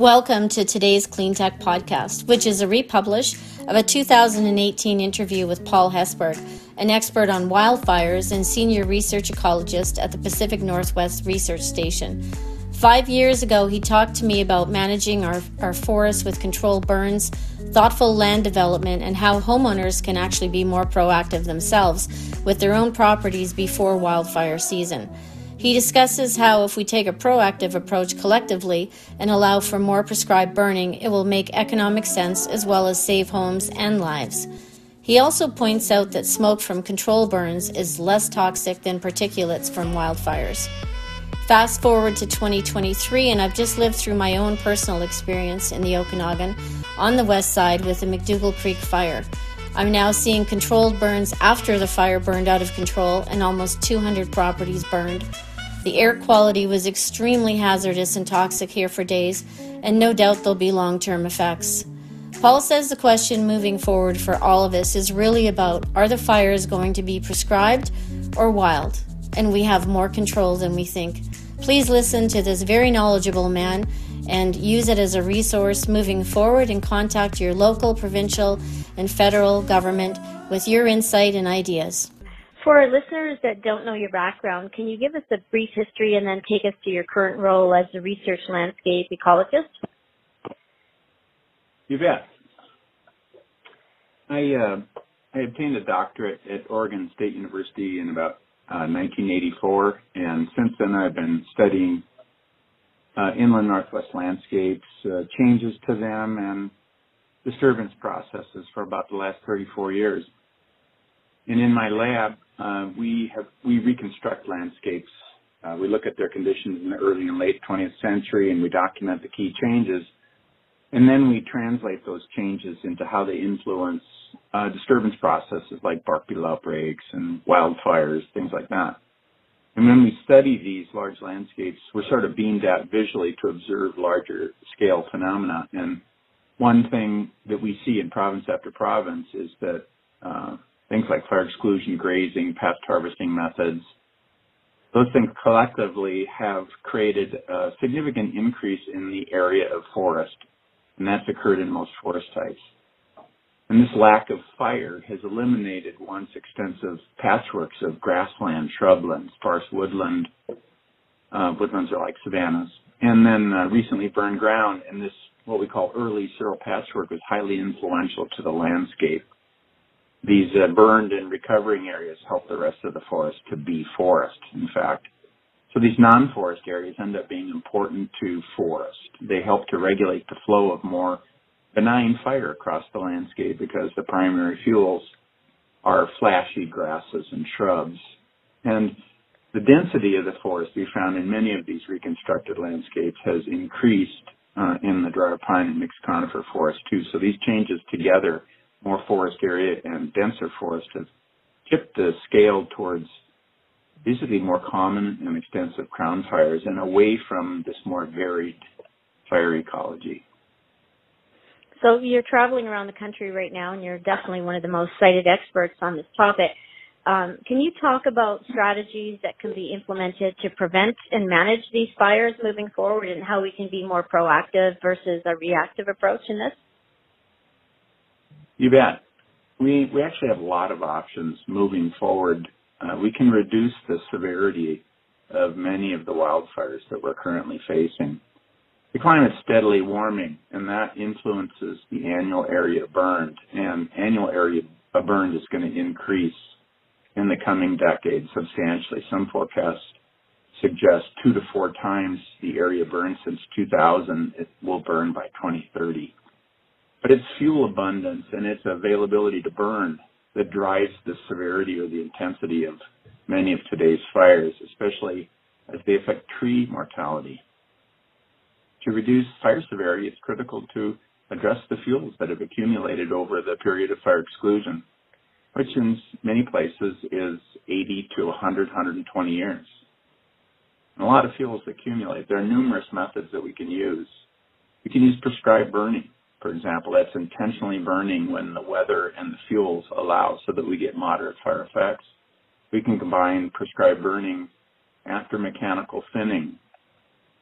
Welcome to today's Clean Tech Podcast, which is a republish of a 2018 interview with Paul Hesburgh, an expert on wildfires and senior research ecologist at the Pacific Northwest Research Station. 5 years ago, he talked to me about managing our forests with controlled burns, thoughtful land development, and how homeowners can actually be more proactive themselves with their own properties before wildfire season. He discusses how if we take a proactive approach collectively and allow for more prescribed burning, it will make economic sense as well as save homes and lives. He also points out that smoke from control burns is less toxic than particulates from wildfires. Fast forward to 2023, and I've just lived through my own personal experience in the Okanagan on the west side with the McDougall Creek fire. I'm now seeing controlled burns after the fire burned out of control and almost 200 properties burned. The air quality was extremely hazardous and toxic here for days, and no doubt there'll be long-term effects. Paul says the question moving forward for all of us is really about, are the fires going to be prescribed or wild? And we have more control than we think. Please listen to this very knowledgeable man and use it as a resource moving forward, and contact your local, provincial, and federal government with your insight and ideas. For our listeners that don't know your background, can you give us a brief history and then take us to your current role as a research landscape ecologist? You bet. I obtained a doctorate at Oregon State University in about 1984, and since then I've been studying inland Northwest landscapes, changes to them, and disturbance processes for about the last 34 years. And in my lab, we reconstruct landscapes. We look at their conditions in the early and late 20th century, and we document the key changes. And then we translate those changes into how they influence disturbance processes like bark beetle outbreaks and wildfires, things like that. And when we study these large landscapes, we're sort of beamed out visually to observe larger scale phenomena. And one thing that we see in province after province is that things like fire exclusion, grazing, pest harvesting methods, those things collectively have created a significant increase in the area of forest, and that's occurred in most forest types. And this lack of fire has eliminated once extensive patchworks of grassland, shrubland, sparse woodland. Woodlands are like savannas. And then recently burned ground, and this, what we call early cirral patchwork, was highly influential to the landscape. These burned and recovering areas help the rest of the forest to be forest, in fact. So these non-forest areas end up being important to forest. They help to regulate the flow of more benign fire across the landscape because the primary fuels are flashy grasses and shrubs. And the density of the forest we found in many of these reconstructed landscapes has increased in the drier pine and mixed conifer forest too. So these changes together, more forest area and denser forest, have tipped the scale towards basically more common and extensive crown fires and away from this more varied fire ecology. So you're traveling around the country right now, and you're definitely one of the most cited experts on this topic. Can you talk about strategies that can be implemented to prevent and manage these fires moving forward, and how we can be more proactive versus a reactive approach in this? You bet. We actually have a lot of options moving forward. We can reduce the severity of many of the wildfires that we're currently facing. The climate's steadily warming, and that influences the annual area burned, and annual area burned is going to increase in the coming decade substantially. Some forecasts suggest 2 to 4 times the area burned since 2000 it will burn by 2030. But it's fuel abundance and its availability to burn that drives the severity or the intensity of many of today's fires, especially as they affect tree mortality. To reduce fire severity, it's critical to address the fuels that have accumulated over the period of fire exclusion, which in many places is 80 to 100, 120 years. And a lot of fuels accumulate. There are numerous methods that we can use. We can use prescribed burning. For example, that's intentionally burning when the weather and the fuels allow so that we get moderate fire effects. We can combine prescribed burning after mechanical thinning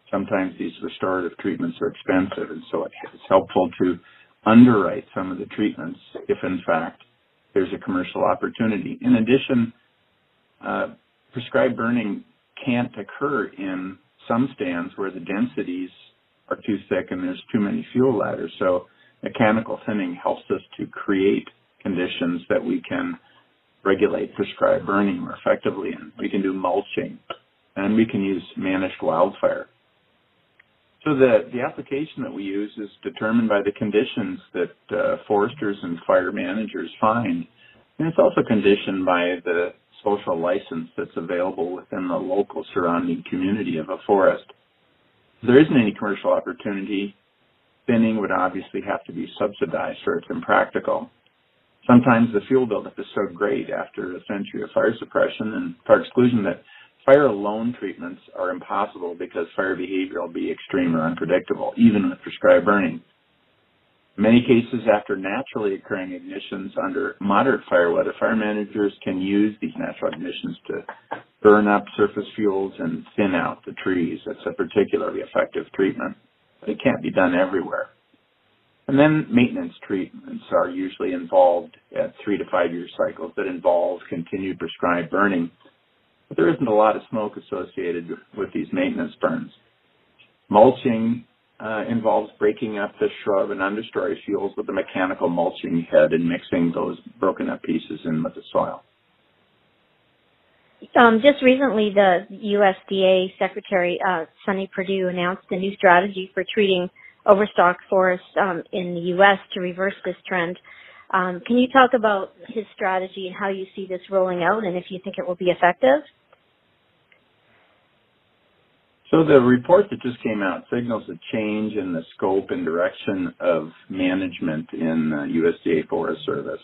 Sometimes these restorative treatments are expensive, and so it's helpful to underwrite some of the treatments if, in fact, there's a commercial opportunity. In addition, prescribed burning can't occur in some stands where the densities are too thick and there's too many fuel ladders. So mechanical thinning helps us to create conditions that we can regulate prescribed burning more effectively in. We can do mulching, and we can use managed wildfire. So the application that we use is determined by the conditions that foresters and fire managers find. And it's also conditioned by the social license that's available within the local surrounding community of a forest. If there isn't any commercial opportunity, thinning would obviously have to be subsidized or it's impractical. Sometimes the fuel buildup is so great after a century of fire suppression and fire exclusion that fire alone treatments are impossible because fire behavior will be extreme or unpredictable, even with prescribed burning. In many cases, after naturally occurring ignitions under moderate fire weather, fire managers can use these natural ignitions to burn up surface fuels and thin out the trees. That's a particularly effective treatment, but it can't be done everywhere. And then maintenance treatments are usually involved at 3 to 5 year cycles that involve continued prescribed burning. But there isn't a lot of smoke associated with these maintenance burns. Mulching involves breaking up the shrub and understory fuels with a mechanical mulching head and mixing those broken up pieces in with the soil. Just recently, the USDA Secretary, Sonny Perdue, announced a new strategy for treating overstocked forests in the U.S. to reverse this trend. Can you talk about his strategy and how you see this rolling out and if you think it will be effective? So the report that just came out signals a change in the scope and direction of management in USDA Forest Service.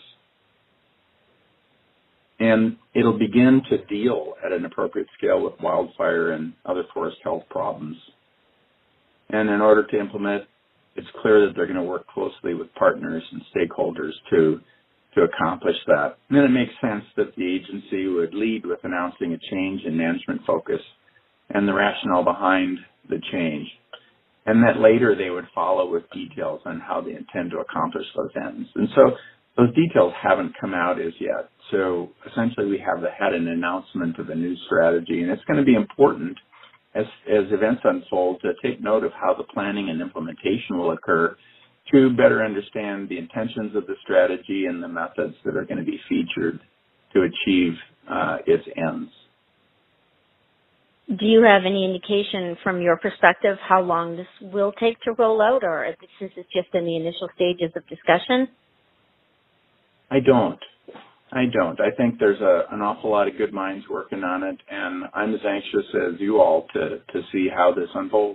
And it'll begin to deal at an appropriate scale with wildfire and other forest health problems. And in order to implement, it's clear that they're going to work closely with partners and stakeholders to accomplish that. And then it makes sense that the agency would lead with announcing a change in management focus and the rationale behind the change, and that later they would follow with details on how they intend to accomplish those ends. And so those details haven't come out as yet. So essentially we have had an announcement of a new strategy, and it's going to be important as events unfold to take note of how the planning and implementation will occur to better understand the intentions of the strategy and the methods that are going to be featured to achieve its ends. Do you have any indication from your perspective how long this will take to roll out, or since it's just in the initial stages of discussion? I don't. I think there's an awful lot of good minds working on it, and I'm as anxious as you all to see how this unfolds.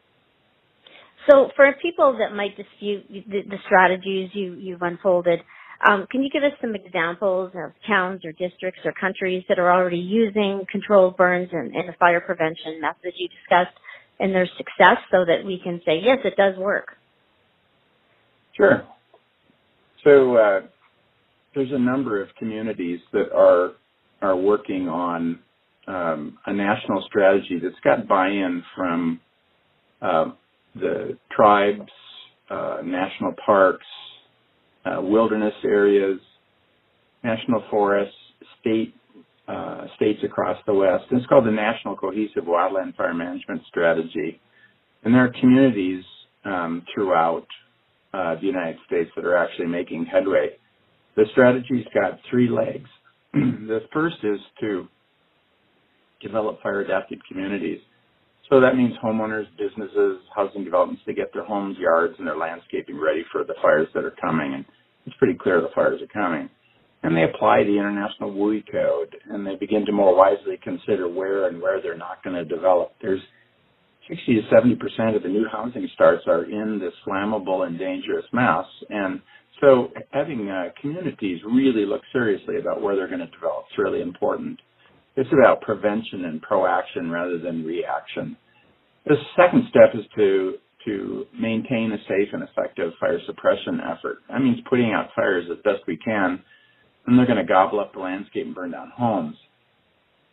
So for people that might dispute the strategies you've unfolded, can you give us some examples of towns or districts or countries that are already using controlled burns and the fire prevention methods you discussed and their success so that we can say, yes, it does work? Sure. So there's a number of communities that are working on a national strategy that's got buy-in from the tribes, national parks, wilderness areas, national forests, states across the West. And it's called the National Cohesive Wildland Fire Management Strategy. And there are communities throughout the United States that are actually making headway. The strategy's got 3 legs. The first is to develop fire-adapted communities. So that means homeowners, businesses, housing developments, they get their homes, yards, and their landscaping ready for the fires that are coming. And it's pretty clear the fires are coming. And they apply the International WUI Code, and they begin to more wisely consider where they're not going to develop. There's 60 to 70% of the new housing starts are in this flammable and dangerous mess. And so having communities really look seriously about where they're going to develop is really important. It's about prevention and proaction rather than reaction. The second step is to maintain a safe and effective fire suppression effort. That means putting out fires as best we can, and they're going to gobble up the landscape and burn down homes.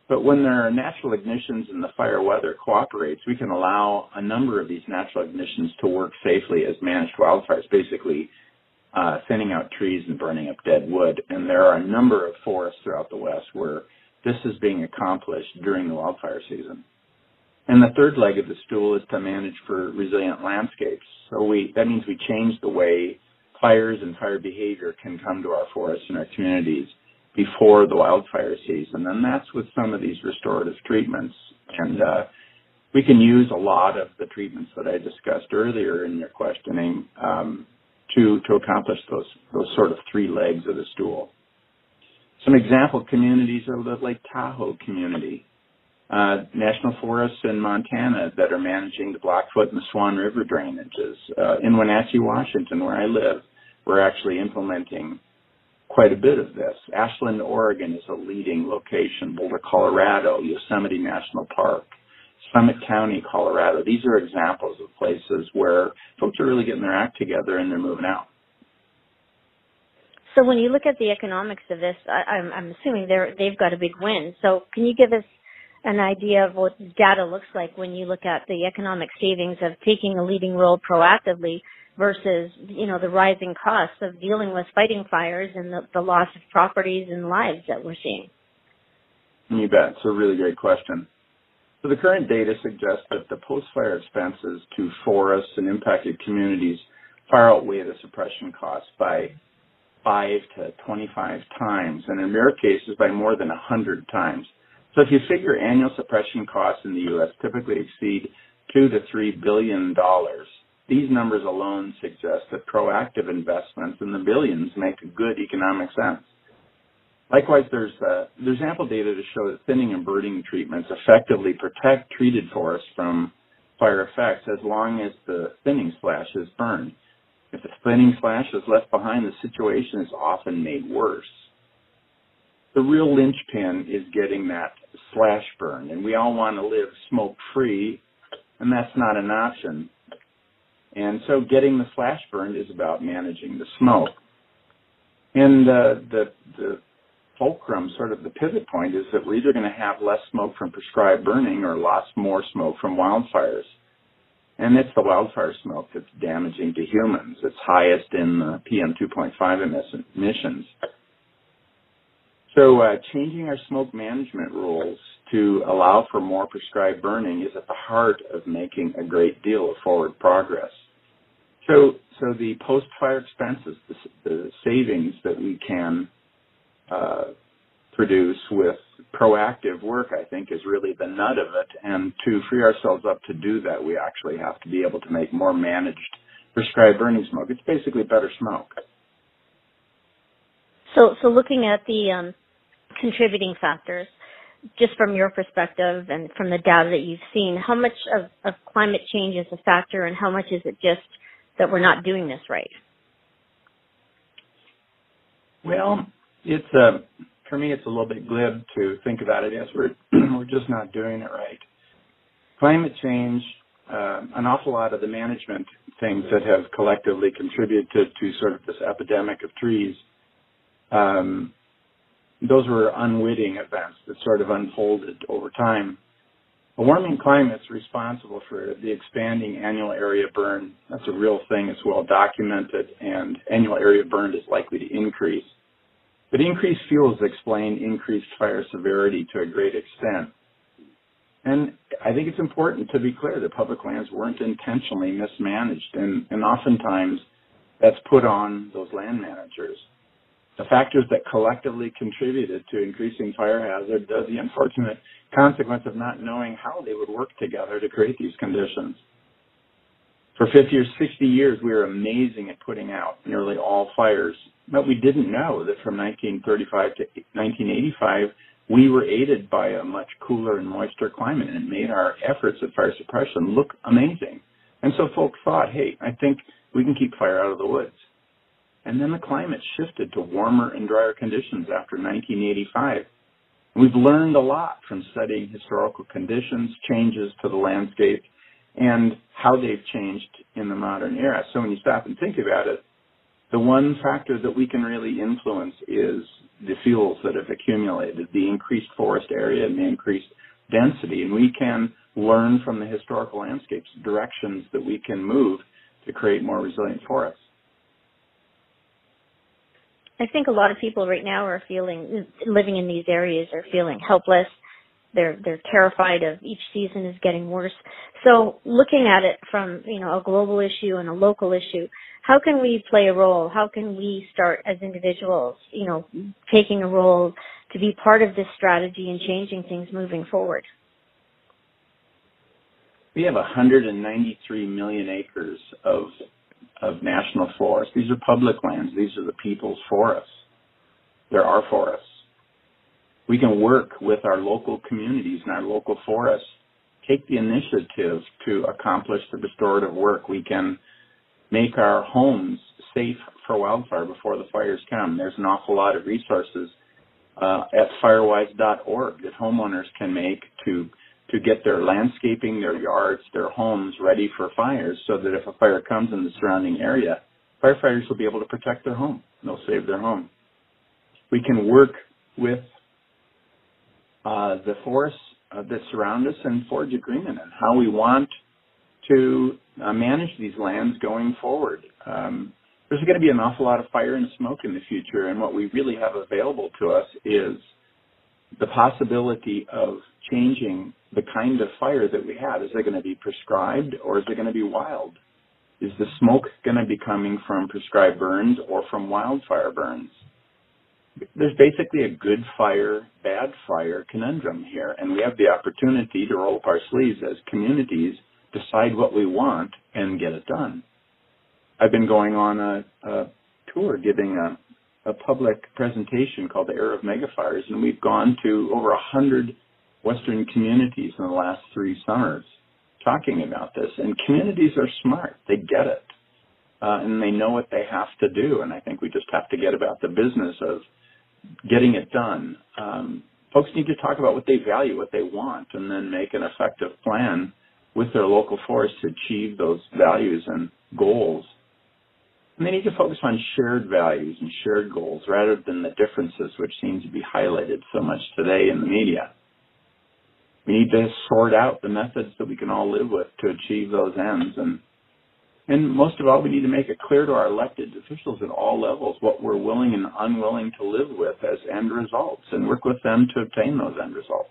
But when there are natural ignitions and the fire weather cooperates, we can allow a number of these natural ignitions to work safely as managed wildfires, basically thinning out trees and burning up dead wood. And there are a number of forests throughout the West where this is being accomplished during the wildfire season. And the third leg of the stool is to manage for resilient landscapes. So that means we change the way fires and fire behavior can come to our forests and our communities before the wildfire season. And that's with some of these restorative treatments. And we can use a lot of the treatments that I discussed earlier in your questioning to accomplish those sort of three legs of the stool. Some example communities are the Lake Tahoe community. National forests in Montana that are managing the Blackfoot and the Swan River drainages. In Wenatchee, Washington, where I live, we're actually implementing quite a bit of this. Ashland, Oregon is a leading location. Boulder, Colorado, Yosemite National Park, Summit County, Colorado. These are examples of places where folks are really getting their act together and they're moving out. So when you look at the economics of this, I'm assuming they've got a big win. So can you give us an idea of what data looks like when you look at the economic savings of taking a leading role proactively versus, the rising costs of dealing with fighting fires and the loss of properties and lives that we're seeing? You bet. It's a really great question. So the current data suggests that the post-fire expenses to forests and impacted communities far outweigh the suppression costs by 5 to 25 times, and in rare cases by more than 100 times. So if you figure annual suppression costs in the U.S. typically exceed $2 to $3 billion, these numbers alone suggest that proactive investments in the billions make good economic sense. Likewise, there's ample data to show that thinning and burning treatments effectively protect treated forests from fire effects as long as the thinning slash is burned. If the thinning slash is left behind, the situation is often made worse. The real linchpin is getting that slash burned, and we all want to live smoke-free, and that's not an option. And so getting the slash burned is about managing the smoke. And the fulcrum, sort of the pivot point, is that we're either going to have less smoke from prescribed burning or lots more smoke from wildfires. And it's the wildfire smoke that's damaging to humans. It's highest in the PM 2.5 emissions. So changing our smoke management rules to allow for more prescribed burning is at the heart of making a great deal of forward progress. So the post-fire expenses, the savings that we can produce with proactive work, I think, is really the nut of it. And to free ourselves up to do that, we actually have to be able to make more managed prescribed burning smoke. It's basically better smoke. So looking at the contributing factors, just from your perspective and from the data that you've seen, how much of climate change is a factor and how much is it just that we're not doing this right? Well, for me, it's a little bit glib to think about it as we're just not doing it right. Climate change, an awful lot of the management things that have collectively contributed to sort of this epidemic of trees, those were unwitting events that sort of unfolded over time. A warming climate's responsible for the expanding annual area burn. That's a real thing. It's well documented, and annual area burned is likely to increase. But increased fuels explain increased fire severity to a great extent. And I think it's important to be clear that public lands weren't intentionally mismanaged, and oftentimes that's put on those land managers. The factors that collectively contributed to increasing fire hazard are the unfortunate consequence of not knowing how they would work together to create these conditions. For 50 or 60 years, we were amazing at putting out nearly all fires, but we didn't know that from 1935 to 1985, we were aided by a much cooler and moister climate, and it made our efforts at fire suppression look amazing. And so folks thought, hey, I think we can keep fire out of the woods. And then the climate shifted to warmer and drier conditions after 1985. We've learned a lot from studying historical conditions, changes to the landscape, and how they've changed in the modern era. So when you stop and think about it, The one factor that we can really influence is the fuels that have accumulated, the increased forest area and the increased density. And we can learn from the historical landscapes directions that we can move to create more resilient forests. I think a lot of people right now are living in these areas are feeling helpless. They're terrified of each season is getting worse. So looking at it from, a global issue and a local issue, how can we play a role? How can we start as individuals, taking a role to be part of this strategy and changing things moving forward? We have 193 million acres of national forests. These are public lands. These are the people's forests. They're our forests. We can work with our local communities and our local forests, take the initiative to accomplish the restorative work. We can make our homes safe for wildfire before the fires come. There's an awful lot of resources at firewise.org that homeowners can make to get their landscaping, their yards, their homes ready for fires, so that if a fire comes in the surrounding area, firefighters will be able to protect their home. They'll save their home. We can work with the forests that surround us and forge agreement on how we want to manage these lands going forward. There's going to be an awful lot of fire and smoke in the future, and what we really have available to us is the possibility of changing the kind of fire that we have. Is it going to be prescribed, or is it going to be wild? Is the smoke going to be coming from prescribed burns or from wildfire burns? There's basically a good fire, bad fire conundrum here, and we have the opportunity to roll up our sleeves as communities, decide what we want, and get it done. I've been going on a tour giving a public presentation called the Era of Megafires, and we've gone to over 100 Western communities in the last 3 summers talking about this. And communities are smart. They get it. And they know what they have to do. And I think we just have to get about the business of getting it done. Folks need to talk about what they value, what they want, and then make an effective plan with their local forest to achieve those values and goals. And they need to focus on shared values and shared goals rather than the differences, which seem to be highlighted so much today in the media. We need to sort out the methods that we can all live with to achieve those ends. And most of all, we need to make it clear to our elected officials at all levels what we're willing and unwilling to live with as end results, and work with them to obtain those end results.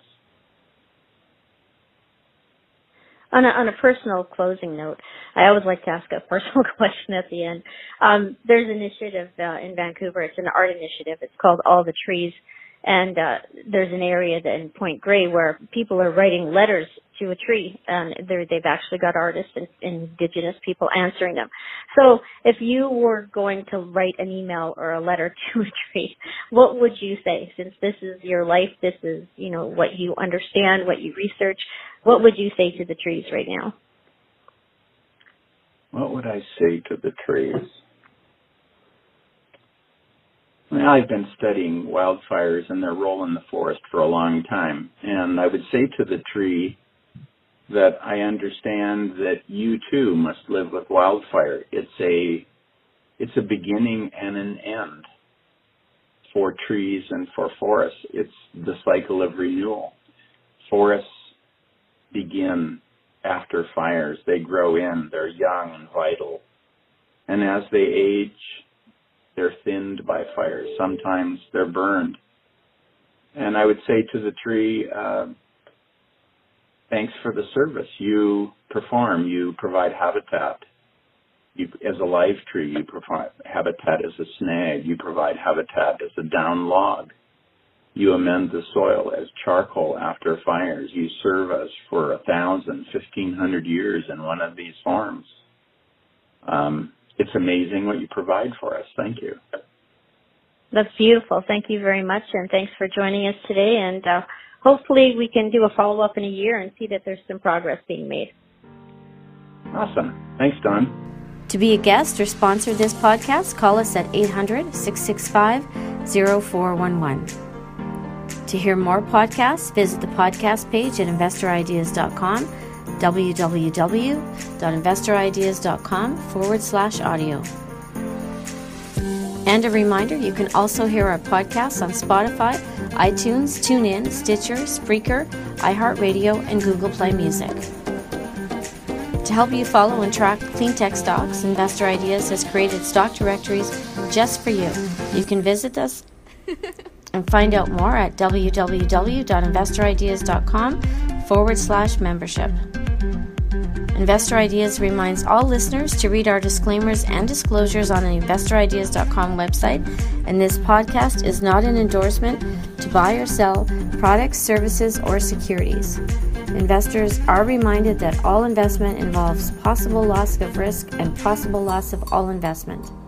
On a personal closing note, I always like to ask a personal question at the end. There's an initiative in Vancouver. It's an art initiative. It's called All the Trees. And there's an area in Point Grey where people are writing letters to a tree, and they've actually got artists and Indigenous people answering them. So if you were going to write an email or a letter to a tree, what would you say? Since this is your life, this is, what you understand, what you research, what would you say to the trees right now? What would I say to the trees? Well, I've been studying wildfires and their role in the forest for a long time, and I would say to the tree that I understand that you too must live with wildfire. It's a beginning and an end for trees and for forests. It's the cycle of renewal. Forests begin after fires. They grow in, they're young and vital. And as they age, they're thinned by fires. Sometimes they're burned. And I would say to the tree, thanks for the service you perform. You provide habitat. As a live tree, you provide habitat as a snag. You provide habitat as a down log. You amend the soil as charcoal after fires. You serve us for 1,000, 1,500 years in one of these forms. It's amazing what you provide for us. Thank you. That's beautiful. Thank you very much, and thanks for joining us today. And hopefully we can do a follow-up in a year and see that there's some progress being made. Awesome. Thanks, Don. To be a guest or sponsor this podcast, call us at 800-665-0411. To hear more podcasts, visit the podcast page at investorideas.com, www.investorideas.com/audio. And a reminder, you can also hear our podcasts on Spotify, iTunes, TuneIn, Stitcher, Spreaker, iHeartRadio, and Google Play Music. To help you follow and track cleantech stocks, Investor Ideas has created stock directories just for you. You can visit us and find out more at www.investorideas.com/membership. Investor Ideas reminds all listeners to read our disclaimers and disclosures on the investorideas.com website, and this podcast is not an endorsement to buy or sell products, services, or securities. Investors are reminded that all investment involves possible loss of risk and possible loss of all investment.